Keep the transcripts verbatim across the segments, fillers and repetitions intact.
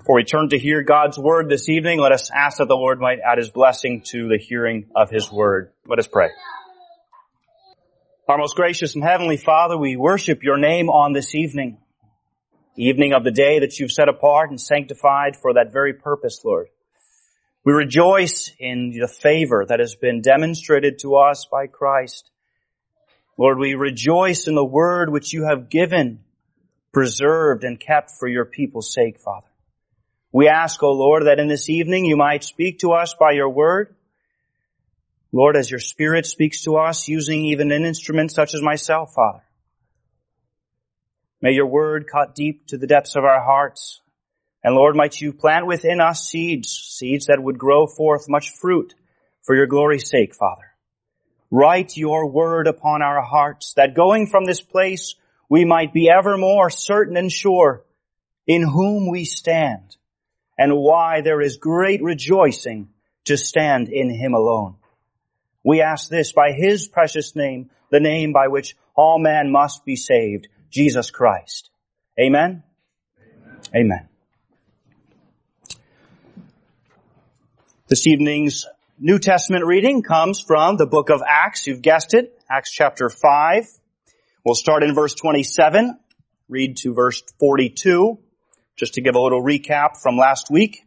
Before we turn to hear God's Word this evening, let us ask that the Lord might add His blessing to the hearing of His Word. Let us pray. Our most gracious and heavenly Father, we worship Your name on this evening, the evening of the day that You've set apart and sanctified for that very purpose, Lord. We rejoice in the favor that has been demonstrated to us by Christ. Lord, we rejoice in the Word which You have given, preserved, and kept for Your people's sake, Father. We ask, O Lord, that in this evening You might speak to us by Your Word. Lord, as Your Spirit speaks to us, using even an instrument such as myself, Father. May Your Word cut deep to the depths of our hearts. And Lord, might You plant within us seeds, seeds that would grow forth much fruit for Your glory's sake, Father. Write Your Word upon our hearts, that going from this place we might be ever more certain and sure in whom we stand, and why there is great rejoicing to stand in Him alone. We ask this by His precious name, the name by which all men must be saved, Jesus Christ. Amen? Amen. Amen. This evening's New Testament reading comes from the book of Acts. You've guessed it, Acts chapter five. We'll start in verse twenty-seven, read to verse forty-two. Just to give a little recap from last week.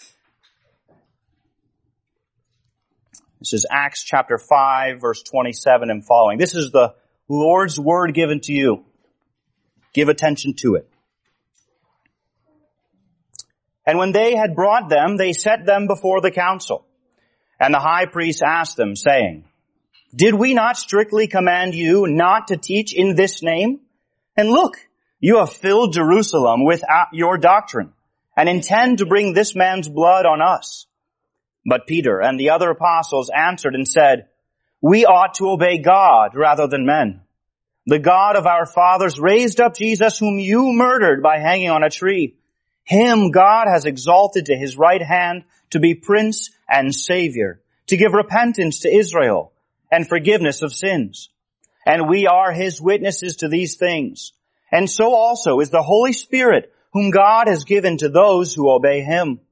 This is Acts chapter five, verse twenty-seven and following. This is the Lord's word given to you. Give attention to it. And when they had brought them, they set them before the council. And the high priest asked them, saying, Did we not strictly command you not to teach in this name? And look, you have filled Jerusalem with your doctrine, and intend to bring this man's blood on us. But Peter and the other apostles answered and said, We ought to obey God rather than men. The God of our fathers raised up Jesus, whom you murdered by hanging on a tree. Him God has exalted to His right hand to be Prince and Savior, to give repentance to Israel and forgiveness of sins. And we are His witnesses to these things. And so also is the Holy Spirit, whom God has given to those who obey Him.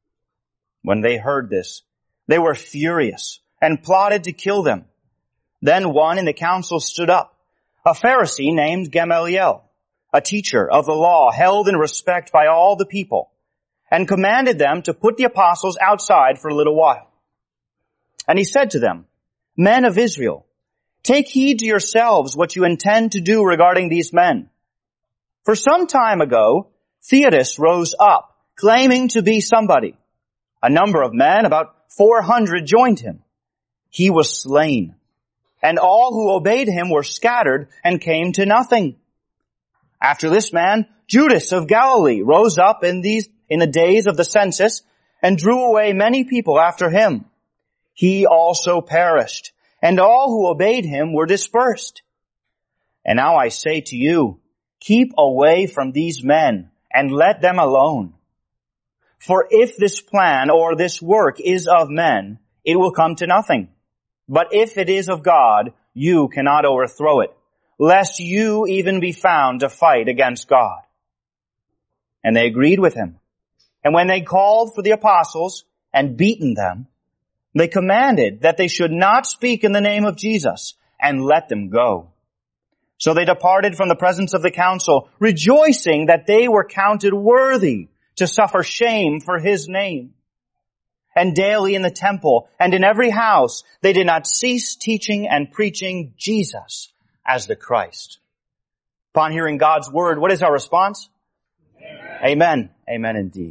When they heard this, they were furious and plotted to kill them. Then one in the council stood up, a Pharisee named Gamaliel, a teacher of the law held in respect by all the people, and commanded them to put the apostles outside for a little while. And he said to them, Men of Israel, take heed to yourselves what you intend to do regarding these men. For some time ago, Theudas rose up, claiming to be somebody. A number of men, about four hundred, joined him. He was slain, and all who obeyed him were scattered and came to nothing. After this man, Judas of Galilee rose up in these in the days of the census and drew away many people after him. He also perished, and all who obeyed him were dispersed. And now I say to you, keep away from these men and let them alone. For if this plan or this work is of men, it will come to nothing. But if it is of God, you cannot overthrow it, lest you even be found to fight against God. And they agreed with him. And when they called for the apostles and beaten them, they commanded that they should not speak in the name of Jesus, and let them go. So they departed from the presence of the council, rejoicing that they were counted worthy to suffer shame for His name. And daily in the temple and in every house, they did not cease teaching and preaching Jesus as the Christ. Upon hearing God's word, what is our response? Amen. Amen. Amen indeed.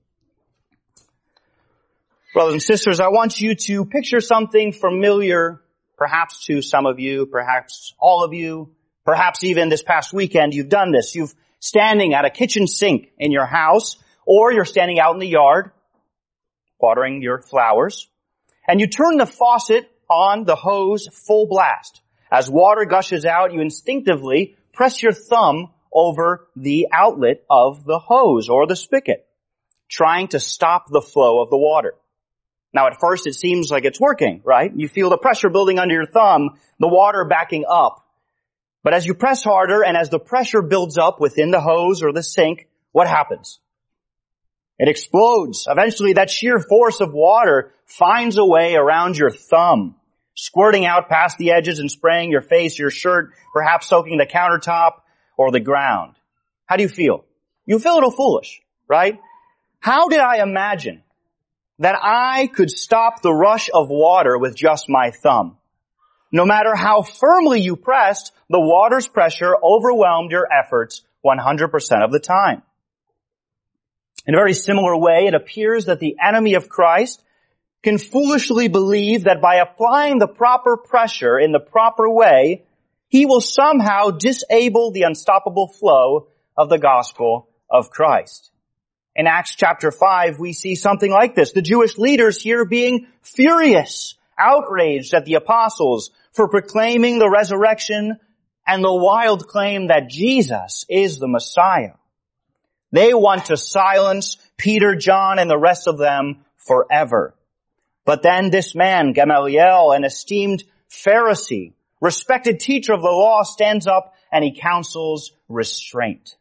Brothers and sisters, I want you to picture something familiar, perhaps to some of you, perhaps all of you, perhaps even this past weekend you've done this. You've standing at a kitchen sink in your house, or you're standing out in the yard watering your flowers, and you turn the faucet on the hose full blast. As water gushes out, you instinctively press your thumb over the outlet of the hose or the spigot, trying to stop the flow of the water. Now at first it seems like it's working, right? You feel the pressure building under your thumb, the water backing up. But as you press harder and as the pressure builds up within the hose or the sink, what happens? It explodes. Eventually, that sheer force of water finds a way around your thumb, squirting out past the edges and spraying your face, your shirt, perhaps soaking the countertop or the ground. How do you feel? You feel a little foolish, right? How did I imagine that I could stop the rush of water with just my thumb? No matter how firmly you pressed, the water's pressure overwhelmed your efforts one hundred percent of the time. In a very similar way, it appears that the enemy of Christ can foolishly believe that by applying the proper pressure in the proper way, he will somehow disable the unstoppable flow of the gospel of Christ. In Acts chapter five, we see something like this. The Jewish leaders here being furious, outraged at the apostles for proclaiming the resurrection and the wild claim that Jesus is the Messiah. They want to silence Peter, John, and the rest of them forever. But then this man, Gamaliel, an esteemed Pharisee, respected teacher of the law, stands up and he counsels restraint.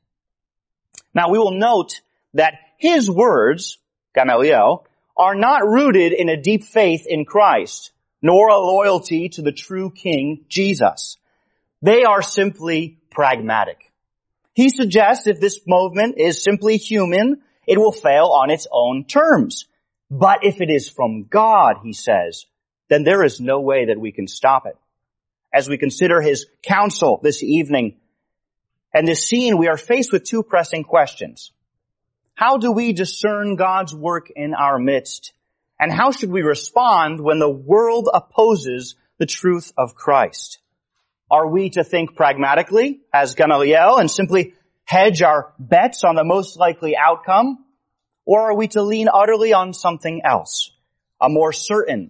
Now we will note that his words, Gamaliel, are not rooted in a deep faith in Christ, nor a loyalty to the true King, Jesus. They are simply pragmatic. He suggests if this movement is simply human, it will fail on its own terms. But if it is from God, he says, then there is no way that we can stop it. As we consider his counsel this evening and this scene, we are faced with two pressing questions. How do we discern God's work in our midst? And how should we respond when the world opposes the truth of Christ? Are we to think pragmatically, as Gamaliel, and simply hedge our bets on the most likely outcome? Or are we to lean utterly on something else, a more certain,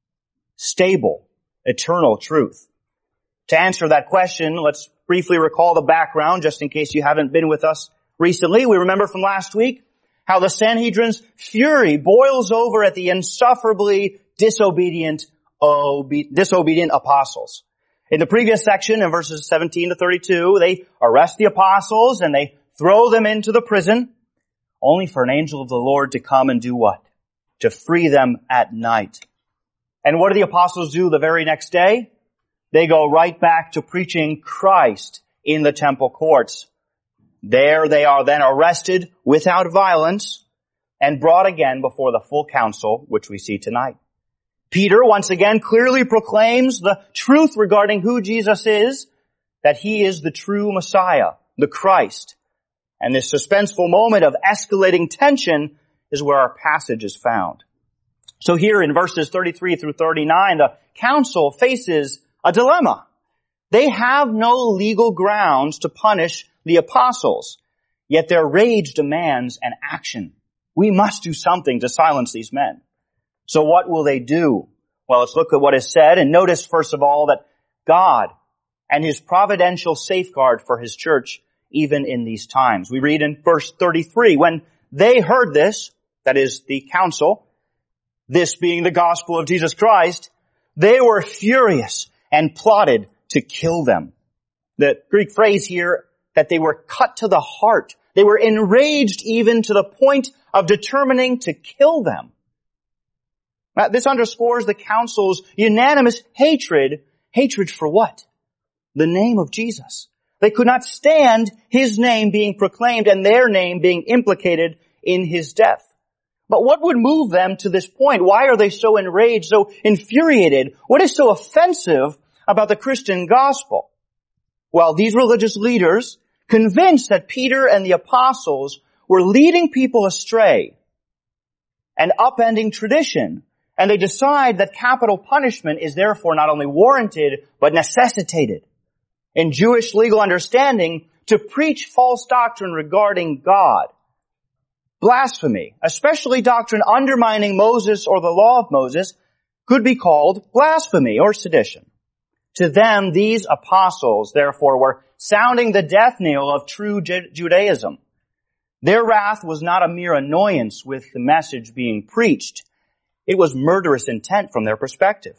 stable, eternal truth? To answer that question, let's briefly recall the background, just in case you haven't been with us recently. We remember from last week how the Sanhedrin's fury boils over at the insufferably disobedient, obe- disobedient apostles. In the previous section, in verses seventeen to thirty-two, they arrest the apostles and they throw them into the prison, only for an angel of the Lord to come and do what? To free them at night. And what do the apostles do the very next day? They go right back to preaching Christ in the temple courts. There they are then arrested without violence and brought again before the full council, which we see tonight. Peter once again clearly proclaims the truth regarding who Jesus is, that he is the true Messiah, the Christ. And this suspenseful moment of escalating tension is where our passage is found. So here in verses thirty-three through thirty-nine, the council faces a dilemma. They have no legal grounds to punish the apostles, yet their rage demands an action. We must do something to silence these men. So what will they do? Well, let's look at what is said and notice first of all that God and his providential safeguard for his church even in these times. We read in verse thirty-three, when they heard this, that is the council, this being the gospel of Jesus Christ, they were furious and plotted to kill them. The Greek phrase here, that they were cut to the heart. They were enraged even to the point of determining to kill them. Now, this underscores the council's unanimous hatred. Hatred for what? The name of Jesus. They could not stand his name being proclaimed and their name being implicated in his death. But what would move them to this point? Why are they so enraged, so infuriated? What is so offensive about the Christian gospel? Well, these religious leaders, convinced that Peter and the apostles were leading people astray and upending tradition, and they decide that capital punishment is therefore not only warranted, but necessitated. In Jewish legal understanding, to preach false doctrine regarding God, blasphemy, especially doctrine undermining Moses or the law of Moses, could be called blasphemy or sedition. To them, these apostles, therefore, were sounding the death knell of true Judaism. Their wrath was not a mere annoyance with the message being preached. It was murderous intent from their perspective.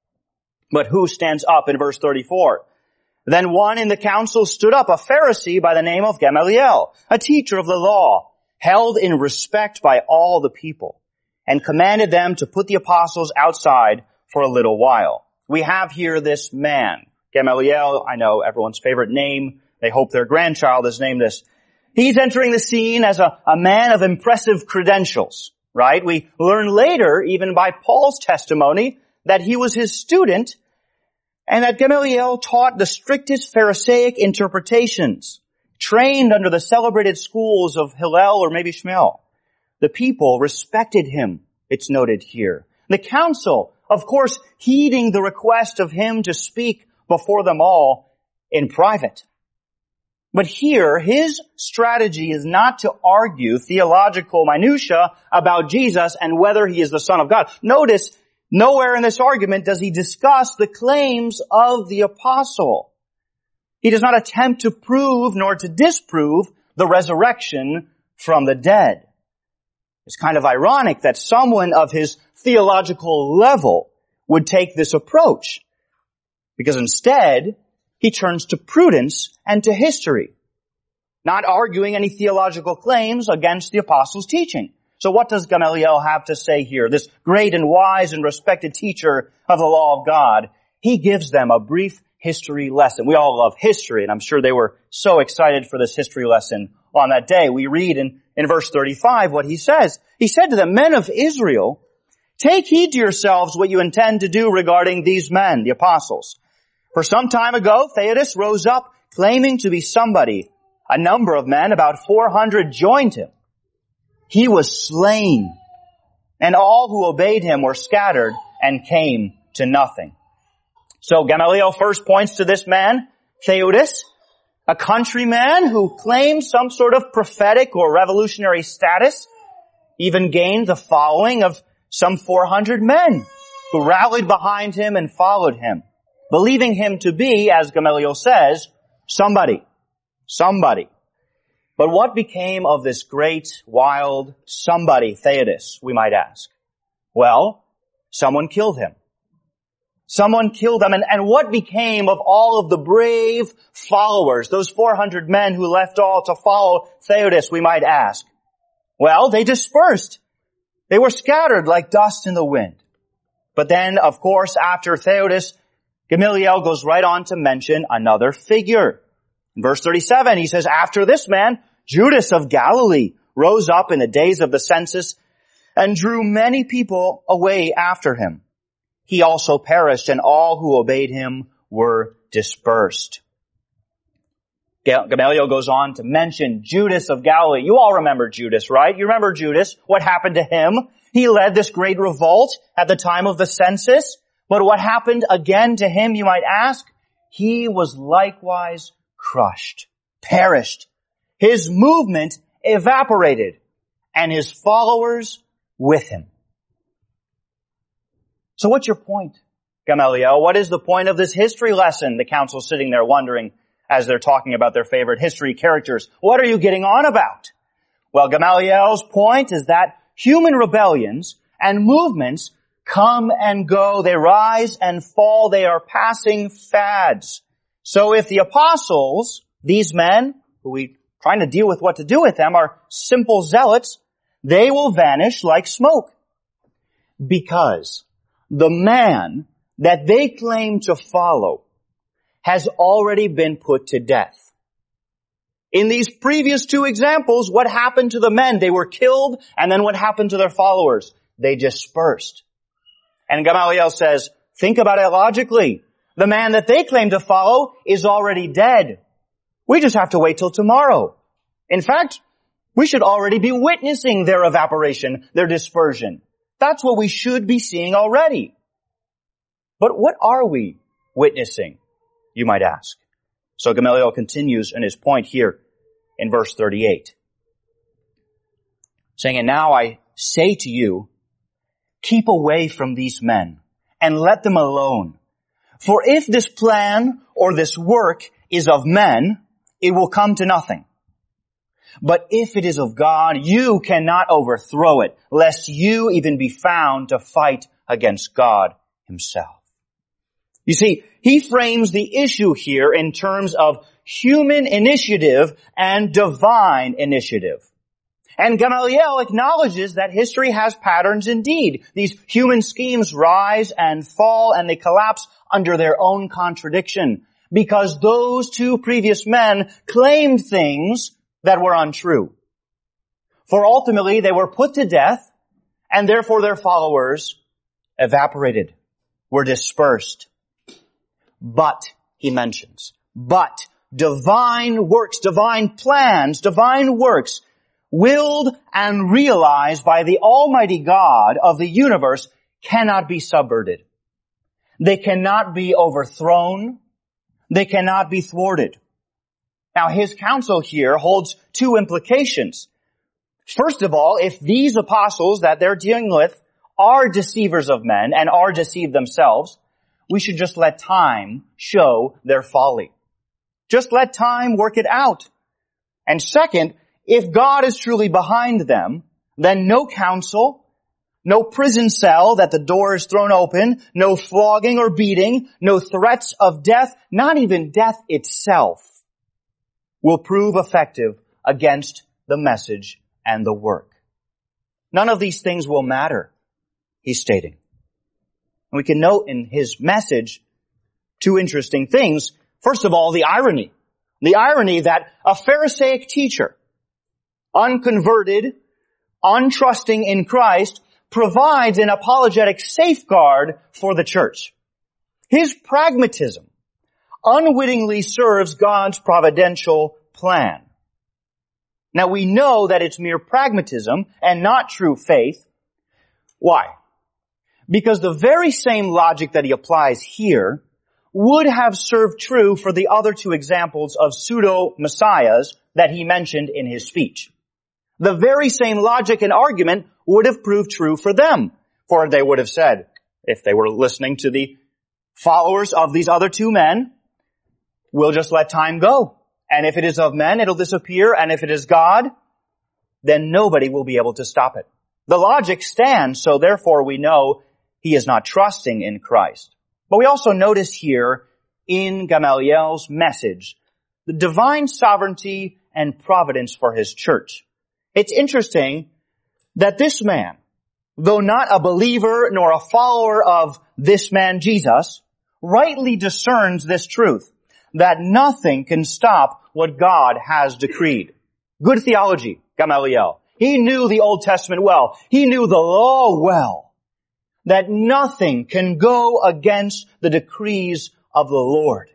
But who stands up in verse thirty-four? Then one in the council stood up, a Pharisee by the name of Gamaliel, a teacher of the law, held in respect by all the people, and commanded them to put the apostles outside for a little while. We have here this man, Gamaliel, I know everyone's favorite name. They hope their grandchild is named this. He's entering the scene as a, a man of impressive credentials, right? We learn later, even by Paul's testimony, that he was his student and that Gamaliel taught the strictest Pharisaic interpretations, trained under the celebrated schools of Hillel or maybe Shmuel. The people respected him, it's noted here. The council, of course, heeding the request of him to speak before them all in private. But here, his strategy is not to argue theological minutia about Jesus and whether he is the Son of God. Notice, nowhere in this argument does he discuss the claims of the apostle. He does not attempt to prove nor to disprove the resurrection from the dead. It's kind of ironic that someone of his theological level would take this approach, because instead, he turns to prudence and to history, not arguing any theological claims against the apostles' teaching. So what does Gamaliel have to say here? This great and wise and respected teacher of the law of God, he gives them a brief history lesson. We all love history, and I'm sure they were so excited for this history lesson on that day. We read in, in verse thirty-five what he says. He said to the men of Israel, "Take heed to yourselves what you intend to do regarding these men, the apostles. For some time ago, Theudas rose up claiming to be somebody. A number of men, about four hundred, joined him. He was slain, and all who obeyed him were scattered and came to nothing." So Gamaliel first points to this man, Theudas, a countryman who claimed some sort of prophetic or revolutionary status, even gained the following of some four hundred men who rallied behind him and followed him, believing him to be, as Gamaliel says, somebody. Somebody. But what became of this great, wild somebody, Theudas, we might ask? Well, someone killed him. Someone killed him. And, and what became of all of the brave followers, those four hundred men who left all to follow Theudas, we might ask? Well, they dispersed. They were scattered like dust in the wind. But then, of course, after Theudas, Gamaliel goes right on to mention another figure. In verse thirty-seven, he says, "After this man, Judas of Galilee rose up in the days of the census and drew many people away after him. He also perished, and all who obeyed him were dispersed." Gamaliel goes on to mention Judas of Galilee. You all remember Judas, right? You remember Judas. What happened to him? He led this great revolt at the time of the census. But what happened again to him, you might ask? He was likewise crushed, perished. His movement evaporated, and his followers with him. So what's your point, Gamaliel? What is the point of this history lesson? The council's sitting there wondering as they're talking about their favorite history characters. What are you getting on about? Well, Gamaliel's point is that human rebellions and movements come and go. They rise and fall. They are passing fads. So if the apostles, these men, who we trying to deal with what to do with them, are simple zealots, they will vanish like smoke. Because the man that they claim to follow has already been put to death. In these previous two examples, what happened to the men? They were killed, and then what happened to their followers? They dispersed. And Gamaliel says, think about it logically. The man that they claim to follow is already dead. We just have to wait till tomorrow. In fact, we should already be witnessing their evaporation, their dispersion. That's what we should be seeing already. But what are we witnessing, you might ask? So Gamaliel continues in his point here in verse thirty-eight, saying, "And now I say to you, keep away from these men and let them alone. For if this plan or this work is of men, it will come to nothing. But if it is of God, you cannot overthrow it, lest you even be found to fight against God himself." You see, he frames the issue here in terms of human initiative and divine initiative. And Gamaliel acknowledges that history has patterns indeed. These human schemes rise and fall and they collapse under their own contradiction because those two previous men claimed things that were untrue. For ultimately they were put to death and therefore their followers evaporated, were dispersed. But, he mentions, but divine works, divine plans, divine works willed and realized by the Almighty God of the universe cannot be subverted. They cannot be overthrown. They cannot be thwarted. Now, his counsel here holds two implications. First of all, if these apostles that they're dealing with are deceivers of men and are deceived themselves, we should just let time show their folly. Just let time work it out. And second, if God is truly behind them, then no counsel, no prison cell that the door is thrown open, no flogging or beating, no threats of death, not even death itself, will prove effective against the message and the work. None of these things will matter, he's stating. We can note in his message two interesting things. First of all, the irony. The irony that a Pharisaic teacher, unconverted, untrusting in Christ, provides an apologetic safeguard for the church. His pragmatism unwittingly serves God's providential plan. Now we know that it's mere pragmatism and not true faith. Why? Because the very same logic that he applies here would have served true for the other two examples of pseudo-messiahs that he mentioned in his speech. The very same logic and argument would have proved true for them. For they would have said, if they were listening to the followers of these other two men, we'll just let time go. And if it is of men, it'll disappear. And if it is God, then nobody will be able to stop it. The logic stands, so therefore we know he is not trusting in Christ. But we also notice here in Gamaliel's message the divine sovereignty and providence for his church. It's interesting that this man, though not a believer nor a follower of this man Jesus, rightly discerns this truth, that nothing can stop what God has decreed. Good theology, Gamaliel. He knew the Old Testament well. He knew the law well. That nothing can go against the decrees of the Lord.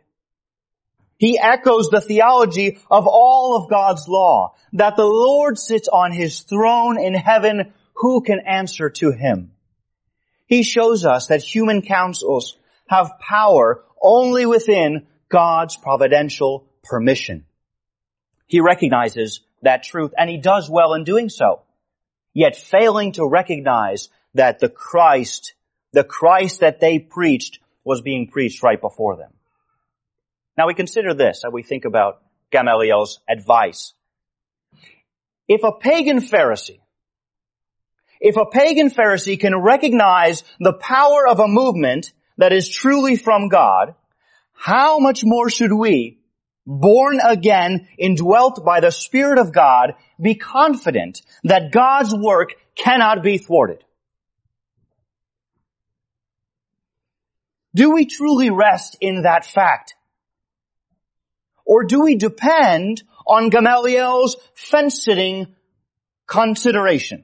He echoes the theology of all of God's law, that the Lord sits on his throne in heaven. Who can answer to him? He shows us that human councils have power only within God's providential permission. He recognizes that truth, and he does well in doing so, yet failing to recognize that the Christ, the Christ that they preached was being preached right before them. Now we consider this as we think about Gamaliel's advice. If a pagan Pharisee, if a pagan Pharisee can recognize the power of a movement that is truly from God, how much more should we, born again, indwelt by the Spirit of God, be confident that God's work cannot be thwarted? Do we truly rest in that fact? Or do we depend on Gamaliel's fence-sitting consideration?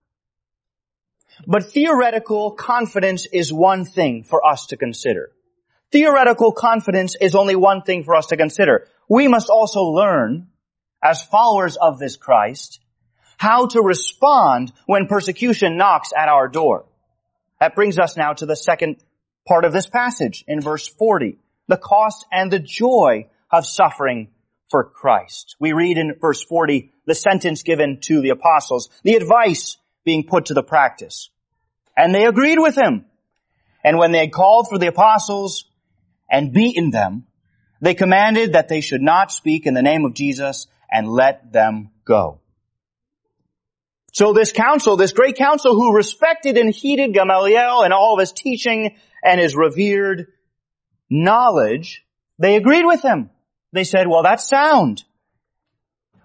But theoretical confidence is one thing for us to consider. Theoretical confidence is only one thing for us to consider. We must also learn, as followers of this Christ, how to respond when persecution knocks at our door. That brings us now to the second part of this passage in verse forty, the cost and the joy of suffering for Christ. We read in verse forty the sentence given to the apostles, the advice being put to the practice. And they agreed with him. And when they had called for the apostles and beaten them, they commanded that they should not speak in the name of Jesus and let them go. So this council, this great council who respected and heeded Gamaliel and all of his teaching and his revered knowledge, they agreed with him. They said, well, that's sound.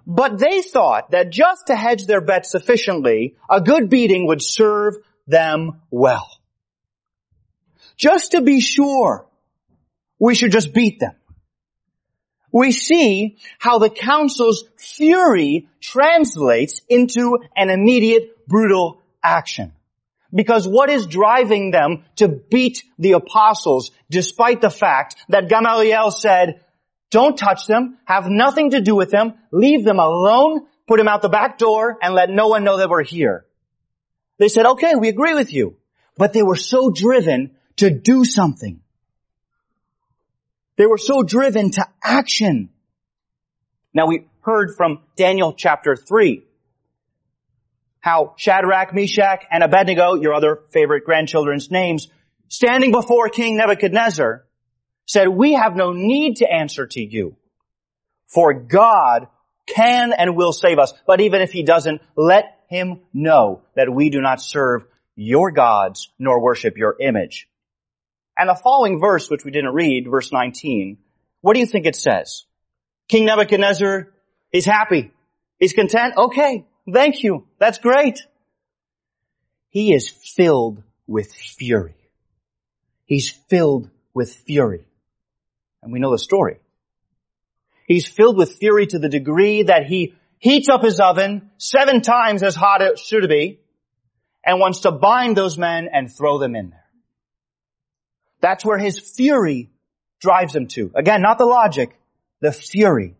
But they thought that just to hedge their bets sufficiently, a good beating would serve them well. Just to be sure, we should just beat them. We see how the council's fury translates into an immediate brutal action. Because what is driving them to beat the apostles, despite the fact that Gamaliel said, don't touch them, have nothing to do with them, leave them alone, put them out the back door, and let no one know that we're here. They said, okay, we agree with you. But they were so driven to do something. They were so driven to action. Now we heard from Daniel chapter three, how Shadrach, Meshach, and Abednego, your other favorite grandchildren's names, standing before King Nebuchadnezzar, said, we have no need to answer to you, for God can and will save us. But even if he doesn't, let him know that we do not serve your gods nor worship your image. And the following verse, which we didn't read, verse nineteen, what do you think it says? King Nebuchadnezzar, he's happy. He's content. Okay, thank you. That's great. He is filled with fury. He's filled with fury. And we know the story. He's filled with fury to the degree that he heats up his oven seven times as hot as it should be and wants to bind those men and throw them in there. That's where his fury drives him to. Again, not the logic, the fury.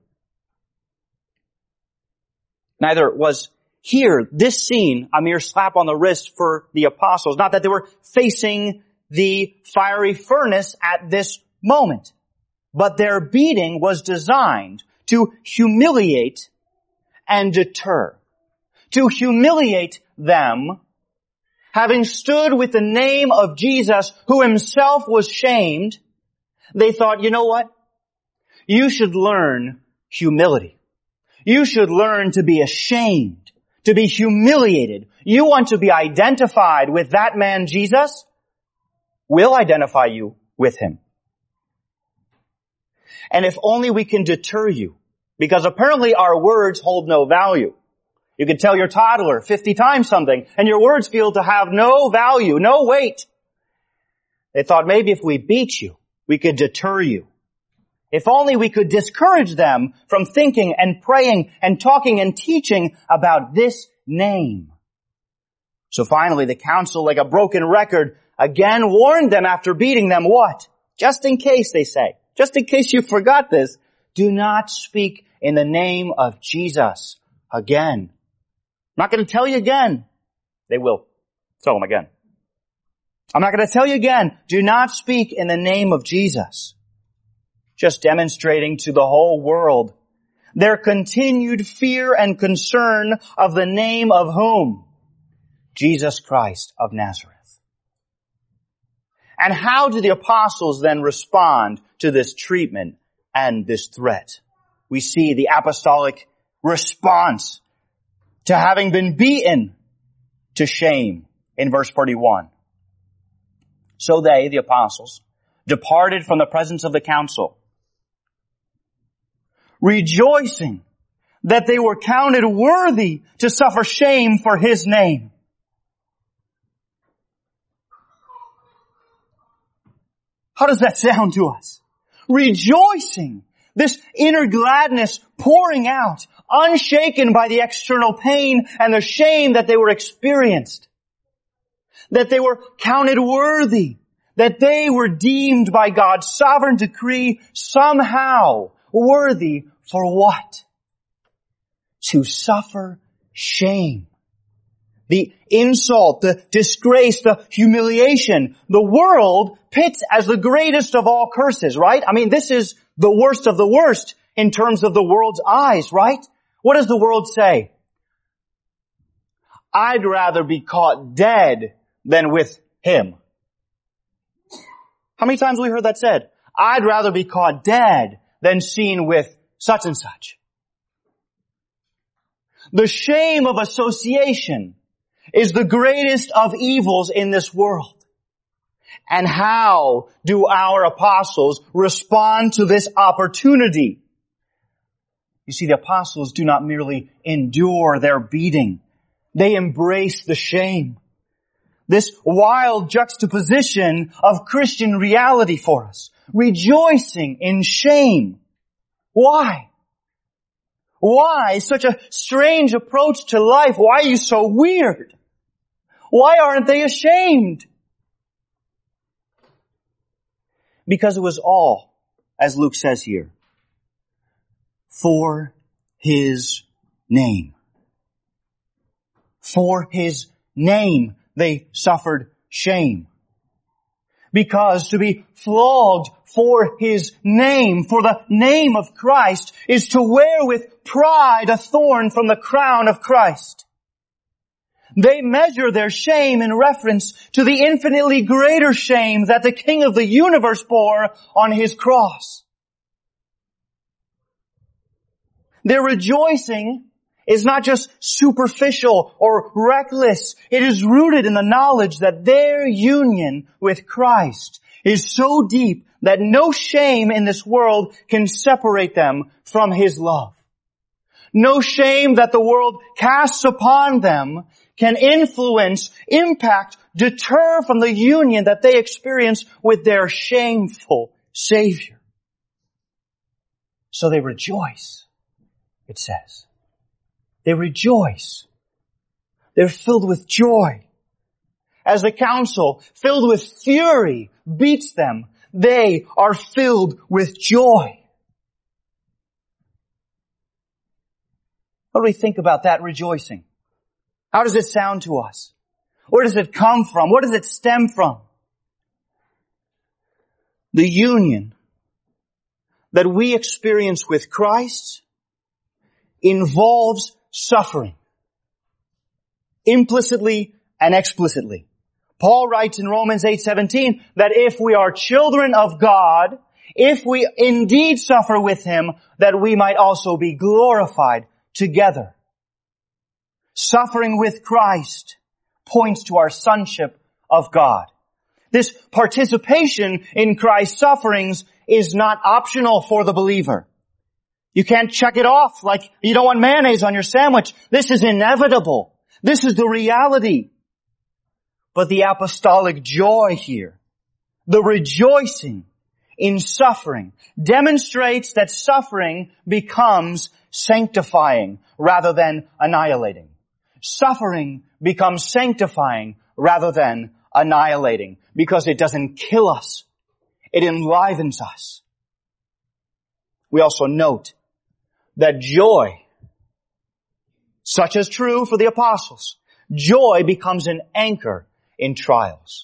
Neither was here, this scene, a mere slap on the wrist for the apostles. Not that they were facing the fiery furnace at this moment, but their beating was designed to humiliate and deter. To humiliate them, having stood with the name of Jesus, who himself was shamed, they thought, you know what? You should learn humility. You should learn to be ashamed, to be humiliated. You want to be identified with that man Jesus? We'll identify you with him. And if only we can deter you, because apparently our words hold no value. You can tell your toddler fifty times something, and your words feel to have no value, no weight. They thought maybe if we beat you, we could deter you. If only we could discourage them from thinking and praying and talking and teaching about this name. So finally, the council, like a broken record, again warned them after beating them what? Just in case, they say. Just in case you forgot this, do not speak in the name of Jesus again. I'm not going to tell you again. They will tell them again. I'm not going to tell you again. Do not speak in the name of Jesus. Just demonstrating to the whole world their continued fear and concern of the name of whom? Jesus Christ of Nazareth. And how do the apostles then respond to this treatment and this threat? We see the apostolic response to having been beaten to shame in verse forty-one. So they, the apostles, departed from the presence of the council, rejoicing that they were counted worthy to suffer shame for his name. How does that sound to us? Rejoicing. This inner gladness pouring out, unshaken by the external pain and the shame that they were experienced. That they were counted worthy. That they were deemed by God's sovereign decree somehow worthy for what? To suffer shame. The insult, the disgrace, the humiliation, the world pits as the greatest of all curses, right? I mean, this is the worst of the worst in terms of the world's eyes, right? What does the world say? I'd rather be caught dead than with him. How many times have we heard that said? I'd rather be caught dead than seen with such and such. The shame of association is the greatest of evils in this world. And how do our apostles respond to this opportunity? You see, the apostles do not merely endure their beating. They embrace the shame. This wild juxtaposition of Christian reality for us. Rejoicing in shame. Why? Why such a strange approach to life? Why are you so weird? Why aren't they ashamed? Because it was all, as Luke says here, for His name. For His name they suffered shame. Because to be flogged for His name, for the name of Christ, is to wear with pride a thorn from the crown of Christ. They measure their shame in reference to the infinitely greater shame that the King of the universe bore on His cross. Their rejoicing is not just superficial or reckless. It is rooted in the knowledge that their union with Christ is so deep that no shame in this world can separate them from His love. No shame that the world casts upon them can influence, impact, deter from the union that they experience with their shameful Savior. So they rejoice, it says. They rejoice. They're filled with joy. As the council, filled with fury, beats them, they are filled with joy. What do we think about that rejoicing? How does it sound to us? Where does it come from? Where does it stem from? The union that we experience with Christ involves suffering, implicitly and explicitly. Paul writes in Romans eight seventeen that if we are children of God, if we indeed suffer with Him, that we might also be glorified together. Suffering with Christ points to our sonship of God. This participation in Christ's sufferings is not optional for the believer. You can't check it off like you don't want mayonnaise on your sandwich. This is inevitable. This is the reality. But the apostolic joy here, the rejoicing in suffering, demonstrates that suffering becomes sanctifying rather than annihilating. Suffering becomes sanctifying rather than annihilating because it doesn't kill us. It enlivens us. We also note that joy, such as true for the apostles, joy becomes an anchor in trials.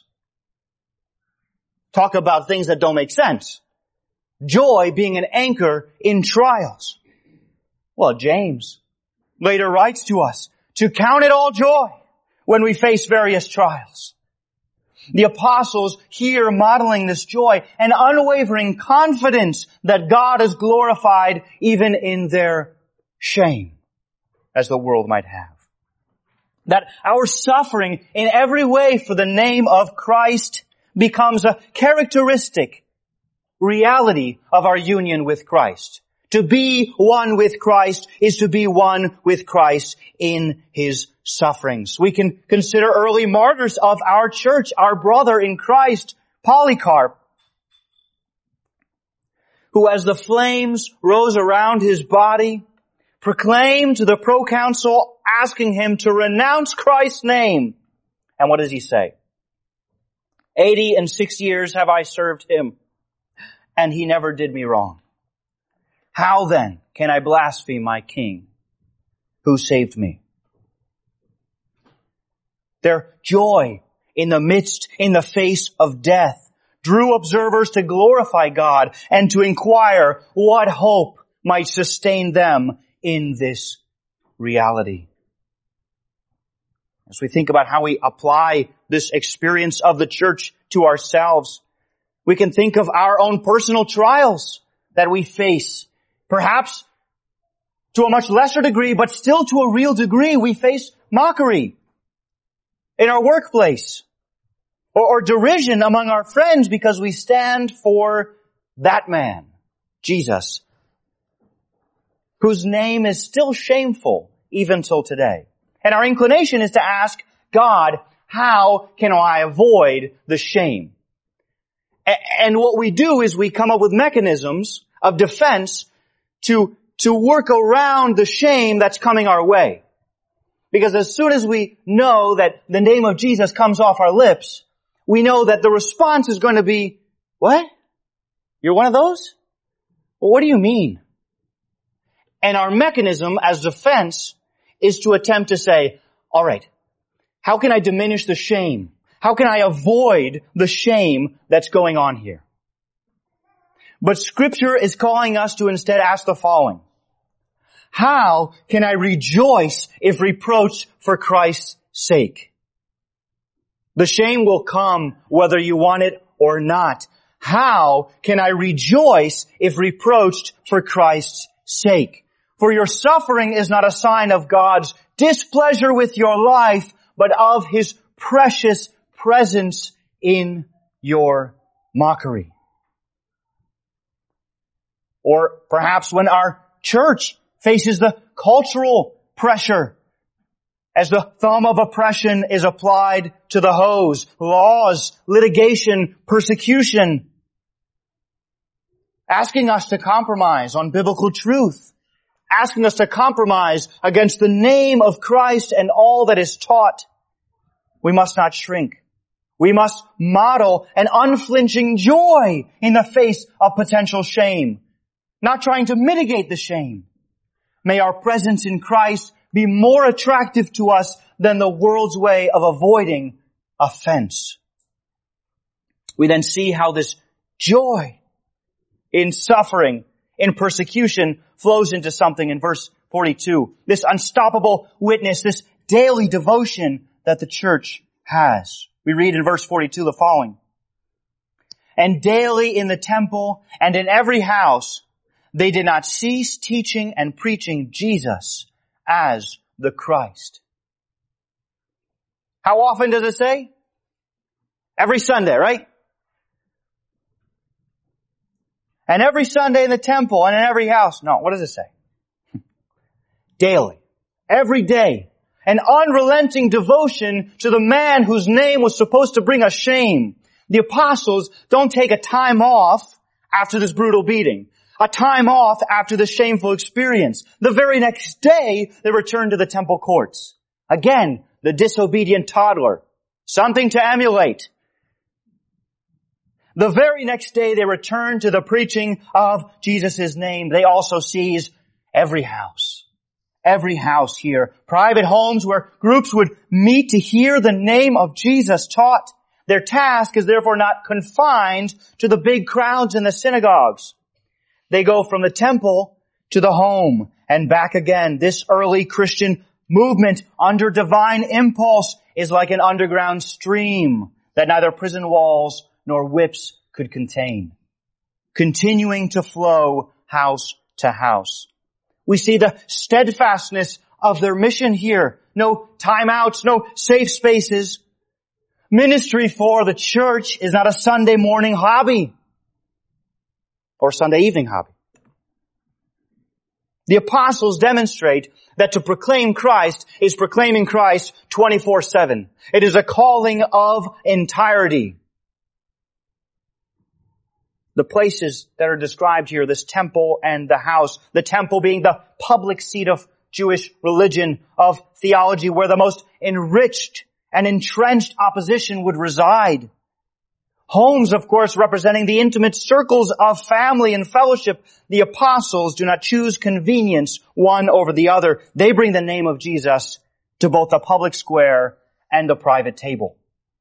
Talk about things that don't make sense. Joy being an anchor in trials. Well, James later writes to us to count it all joy when we face various trials. The apostles here modeling this joy, an unwavering confidence that God is glorified even in their shame, as the world might have. That our suffering in every way for the name of Christ becomes a characteristic reality of our union with Christ. To be one with Christ is to be one with Christ in His sufferings. We can consider early martyrs of our church, our brother in Christ, Polycarp, who as the flames rose around his body, proclaimed to the proconsul, asking him to renounce Christ's name. And what does he say? Eighty and six years have I served Him, and He never did me wrong. How then can I blaspheme my King who saved me? Their joy in the midst, in the face of death, drew observers to glorify God and to inquire what hope might sustain them in this reality. As we think about how we apply this experience of the church to ourselves, we can think of our own personal trials that we face. Perhaps to a much lesser degree, but still to a real degree, we face mockery in our workplace or, or derision among our friends because we stand for that man, Jesus, whose name is still shameful even till today. And our inclination is to ask God, how can I avoid the shame? And what we do is we come up with mechanisms of defense to, to work around the shame that's coming our way. Because as soon as we know that the name of Jesus comes off our lips, we know that the response is going to be, what? You're one of those? Well, what do you mean? And our mechanism as defense is to attempt to say, all right, how can I diminish the shame? How can I avoid the shame that's going on here? But Scripture is calling us to instead ask the following. How can I rejoice if reproached for Christ's sake? The shame will come whether you want it or not. How can I rejoice if reproached for Christ's sake? For your suffering is not a sign of God's displeasure with your life, but of His precious presence in your mockery. Or perhaps when our church faces the cultural pressure as the thumb of oppression is applied to the hose, laws, litigation, persecution, asking us to compromise on biblical truth, asking us to compromise against the name of Christ and all that is taught, we must not shrink. We must model an unflinching joy in the face of potential shame, not trying to mitigate the shame. May our presence in Christ be more attractive to us than the world's way of avoiding offense. We then see how this joy in suffering, in persecution, flows into something in verse forty-two. This unstoppable witness, this daily devotion that the church has. We read in verse forty-two the following. And daily in the temple and in every house, they did not cease teaching and preaching Jesus as the Christ. How often does it say? Every Sunday, right? And every Sunday in the temple and in every house. No, what does it say? Daily. Every day. An unrelenting devotion to the man whose name was supposed to bring us shame. The apostles don't take a time off after this brutal beating. A time off after this shameful experience. The very next day, they return to the temple courts. Again, the disobedient toddler. Something to emulate. The very next day, they return to the preaching of Jesus' name. They also seize every house. Every house here. Private homes where groups would meet to hear the name of Jesus taught. Their task is therefore not confined to the big crowds in the synagogues. They go from the temple to the home and back again. This early Christian movement under divine impulse is like an underground stream that neither prison walls nor whips could contain, continuing to flow house to house. We see the steadfastness of their mission here. No timeouts, no safe spaces. Ministry for the church is not a Sunday morning hobby or Sunday evening hobby. The apostles demonstrate that to proclaim Christ is proclaiming Christ twenty-four seven. It is a calling of entirety. The places that are described here, this temple and the house, the temple being the public seat of Jewish religion, of theology, where the most enriched and entrenched opposition would reside. Homes, of course, representing the intimate circles of family and fellowship. The apostles do not choose convenience one over the other. They bring the name of Jesus to both the public square and the private table.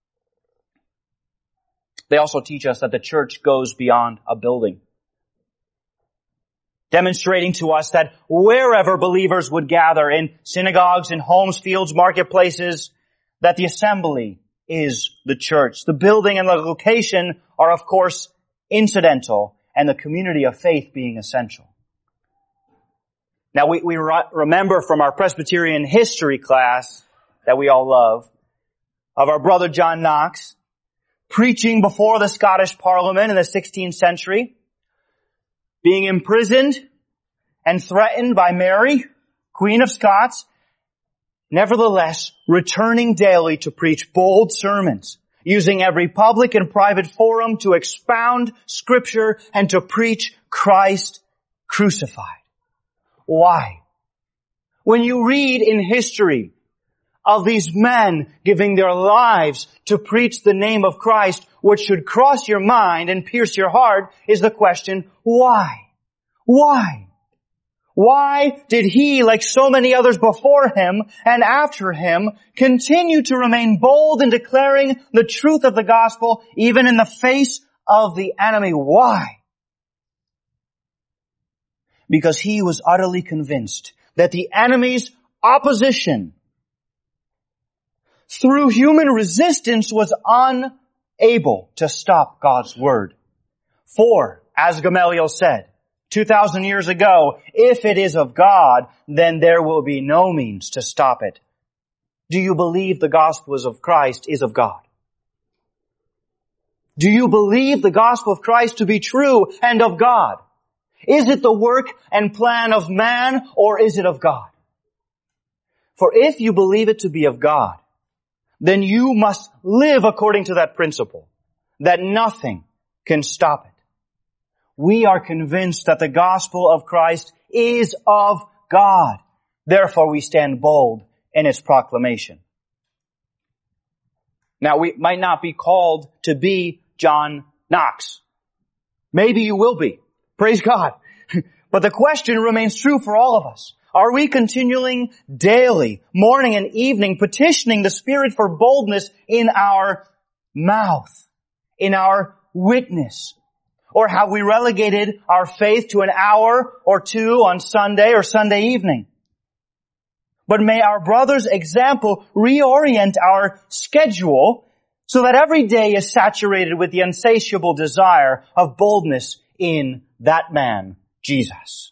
They also teach us that the church goes beyond a building, demonstrating to us that wherever believers would gather, in synagogues, in homes, fields, marketplaces, that the assembly is the church. The building and the location are, of course, incidental, and the community of faith being essential. Now, we, we re- remember from our Presbyterian history class that we all love, of our brother John Knox, preaching before the Scottish Parliament in the sixteenth century, being imprisoned and threatened by Mary, Queen of Scots, nevertheless returning daily to preach bold sermons, using every public and private forum to expound Scripture and to preach Christ crucified. Why? When you read in history of these men giving their lives to preach the name of Christ, what should cross your mind and pierce your heart is the question, why? Why? Why did he, like so many others before him and after him, continue to remain bold in declaring the truth of the gospel even in the face of the enemy? Why? Because he was utterly convinced that the enemy's opposition through human resistance was unable to stop God's word. For, as Gamaliel said, two thousand years ago, if it is of God, then there will be no means to stop it. Do you believe the gospel of Christ is of God? Do you believe the gospel of Christ to be true and of God? Is it the work and plan of man, or is it of God? For if you believe it to be of God, then you must live according to that principle, that nothing can stop it. We are convinced that the gospel of Christ is of God. Therefore, we stand bold in its proclamation. Now, we might not be called to be John Knox. Maybe you will be. Praise God. But the question remains true for all of us. Are we continuing daily, morning and evening, petitioning the Spirit for boldness in our mouth, in our witness? Or have we relegated our faith to an hour or two on Sunday or Sunday evening? But may our brother's example reorient our schedule so that every day is saturated with the insatiable desire of boldness in that man, Jesus.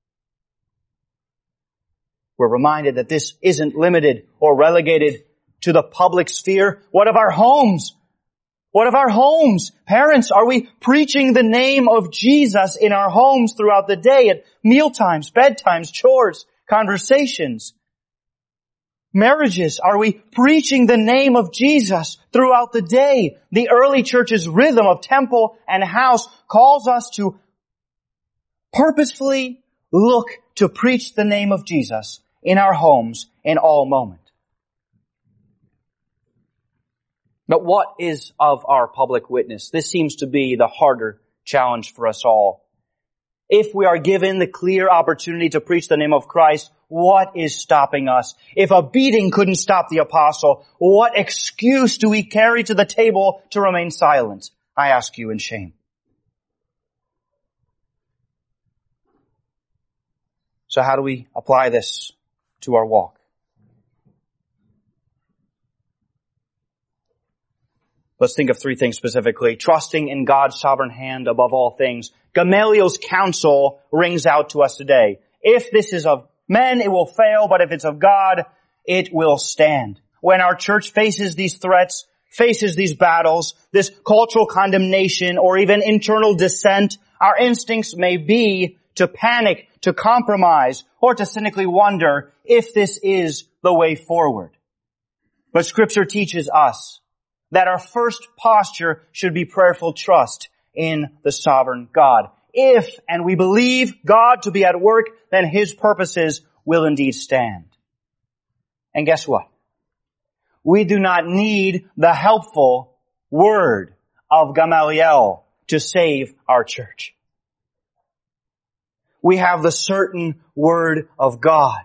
We're reminded that this isn't limited or relegated to the public sphere. What of our homes? What of our homes? Parents, are we preaching the name of Jesus in our homes throughout the day at mealtimes, bedtimes, chores, conversations? Marriages, are we preaching the name of Jesus throughout the day? The early church's rhythm of temple and house calls us to purposefully look to preach the name of Jesus in our homes in all moment. But what is of our public witness? This seems to be the harder challenge for us all. If we are given the clear opportunity to preach the name of Christ, what is stopping us? If a beating couldn't stop the apostle, what excuse do we carry to the table to remain silent? I ask you in shame. So how do we apply this to our walk? Let's think of three things specifically. Trusting in God's sovereign hand above all things. Gamaliel's counsel rings out to us today. If this is of men, it will fail, but if it's of God, it will stand. When our church faces these threats, faces these battles, this cultural condemnation, or even internal dissent, our instincts may be to panic, to compromise, or to cynically wonder if this is the way forward. But Scripture teaches us that our first posture should be prayerful trust in the sovereign God. If, and we believe God to be at work, then His purposes will indeed stand. And guess what? We do not need the helpful word of Gamaliel to save our church. We have the certain word of God.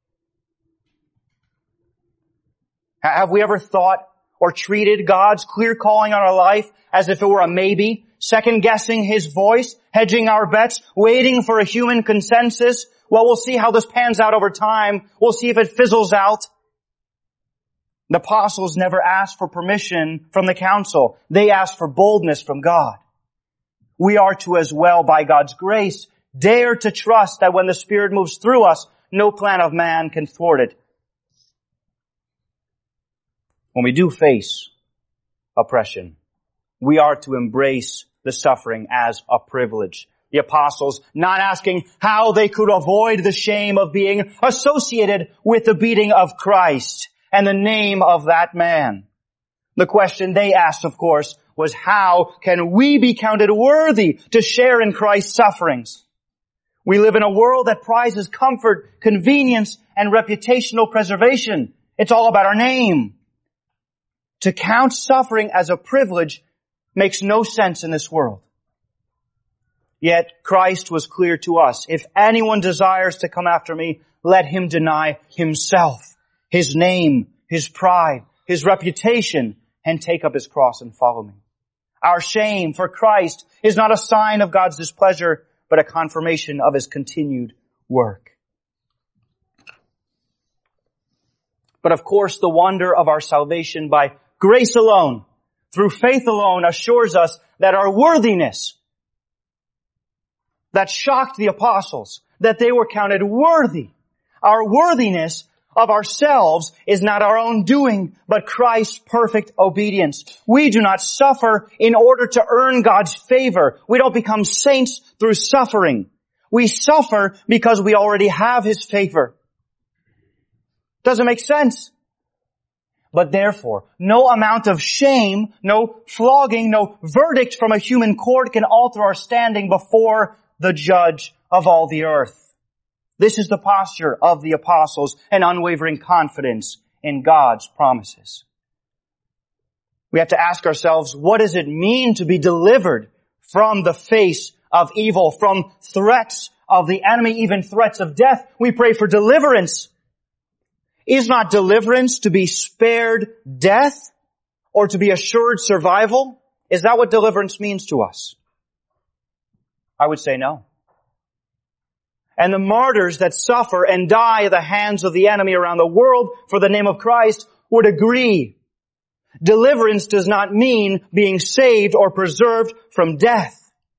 Have we ever thought or treated God's clear calling on our life as if it were a maybe, second-guessing His voice, hedging our bets, waiting for a human consensus? Well, we'll see how this pans out over time. We'll see if it fizzles out. The apostles never asked for permission from the council. They asked for boldness from God. We are to as well, by God's grace, dare to trust that when the Spirit moves through us, no plan of man can thwart it. When we do face oppression, we are to embrace the suffering as a privilege. the apostles, not asking how they could avoid the shame of being associated with the beating of Christ and the name of that man. The question they asked, of course, was how can we be counted worthy to share in Christ's sufferings? We live in a world that prizes comfort, convenience, and reputational preservation. It's all about our name. To count suffering as a privilege makes no sense in this world. Yet Christ was clear to us. If anyone desires to come after me, let him deny himself, his name, his pride, his reputation, and take up his cross and follow me. Our shame for Christ is not a sign of God's displeasure, but a confirmation of his continued work. But of course, the wonder of our salvation by grace alone, through faith alone, assures us that our worthiness, that shocked the apostles, that they were counted worthy. Our worthiness of ourselves is not our own doing, but Christ's perfect obedience. We do not suffer in order to earn God's favor. We don't become saints through suffering. We suffer because we already have his favor. Doesn't make sense. But therefore, no amount of shame, no flogging, no verdict from a human court can alter our standing before the judge of all the earth. This is the posture of the apostles, an unwavering confidence in God's promises. We have to ask ourselves, what does it mean to be delivered from the face of evil, from threats of the enemy, even threats of death? We pray for deliverance. Is not deliverance to be spared death or to be assured survival? Is that what deliverance means to us? I would say no. And the martyrs that suffer and die at the hands of the enemy around the world for the name of Christ would agree. Deliverance does not mean being saved or preserved from death.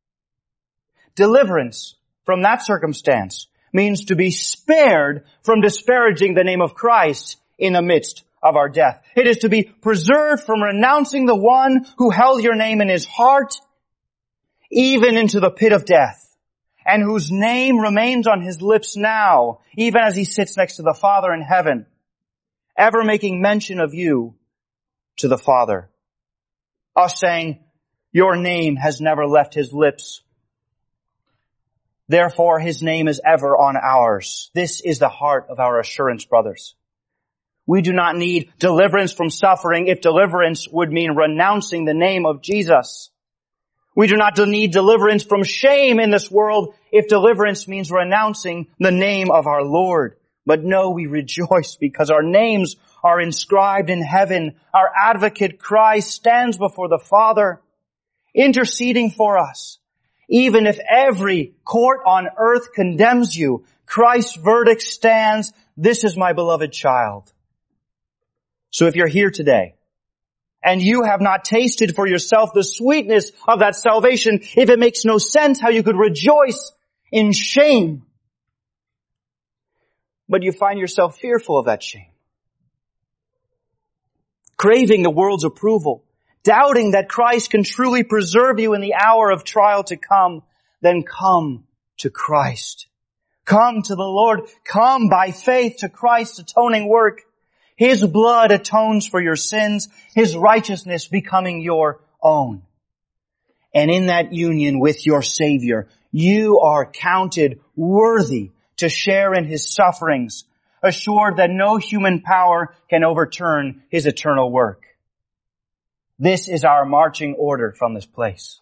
Deliverance from that circumstance means to be spared from disparaging the name of Christ in the midst of our death. It is to be preserved from renouncing the one who held your name in his heart, even into the pit of death, and whose name remains on his lips now, even as he sits next to the Father in heaven, ever making mention of you to the Father. Us saying, your name has never left his lips. Therefore, his name is ever on ours. This is the heart of our assurance, brothers. We do not need deliverance from suffering if deliverance would mean renouncing the name of Jesus. We do not need deliverance from shame in this world if deliverance means renouncing the name of our Lord. But no, we rejoice because our names are inscribed in heaven. Our advocate Christ stands before the Father, interceding for us. Even if every court on earth condemns you, Christ's verdict stands, this is my beloved child. So if you're here today, and you have not tasted for yourself the sweetness of that salvation, if it makes no sense how you could rejoice in shame, but you find yourself fearful of that shame, craving the world's approval, doubting that Christ can truly preserve you in the hour of trial to come, then come to Christ. Come to the Lord. Come by faith to Christ's atoning work. His blood atones for your sins, his righteousness becoming your own. And in that union with your Savior, you are counted worthy to share in his sufferings, assured that no human power can overturn his eternal work. This is our marching order from this place.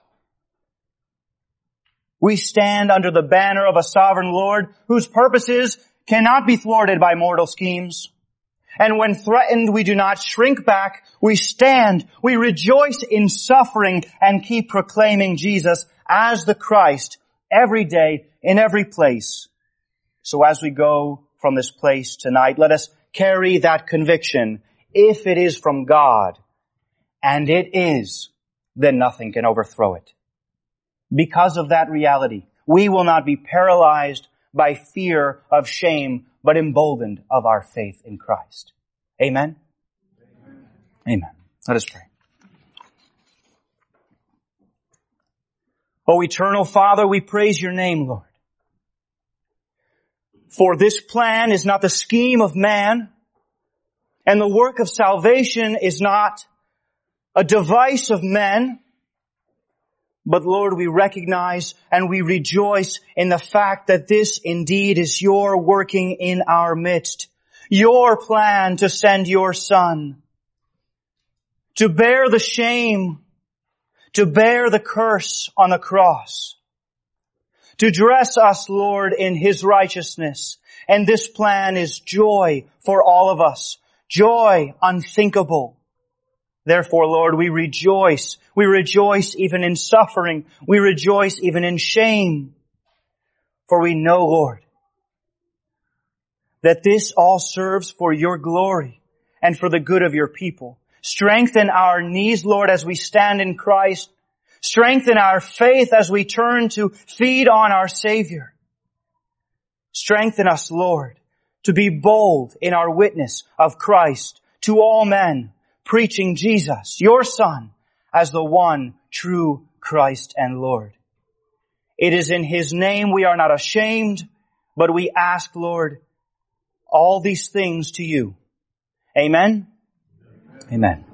We stand under the banner of a sovereign Lord whose purposes cannot be thwarted by mortal schemes. And when threatened, we do not shrink back. We stand, we rejoice in suffering and keep proclaiming Jesus as the Christ every day in every place. So as we go from this place tonight, let us carry that conviction. If it is from God, and it is, then nothing can overthrow it. Because of that reality, we will not be paralyzed by fear of shame, but emboldened of our faith in Christ. Amen? Amen. Amen. Let us pray. O eternal Father, we praise your name, Lord. For this plan is not the scheme of man, and the work of salvation is not a device of men, but Lord, we recognize and we rejoice in the fact that this indeed is your working in our midst. Your plan to send your Son, to bear the shame, to bear the curse on the cross, to dress us, Lord, in His righteousness. And this plan is joy for all of us, joy unthinkable. Therefore, Lord, we rejoice. We rejoice even in suffering. We rejoice even in shame. For we know, Lord, that this all serves for your glory and for the good of your people. Strengthen our knees, Lord, as we stand in Christ. Strengthen our faith as we turn to feed on our Savior. Strengthen us, Lord, to be bold in our witness of Christ to all men, preaching Jesus, your Son, as the one true Christ and Lord. It is in His name we are not ashamed, but we ask, Lord, all these things to you. Amen? Amen. Amen.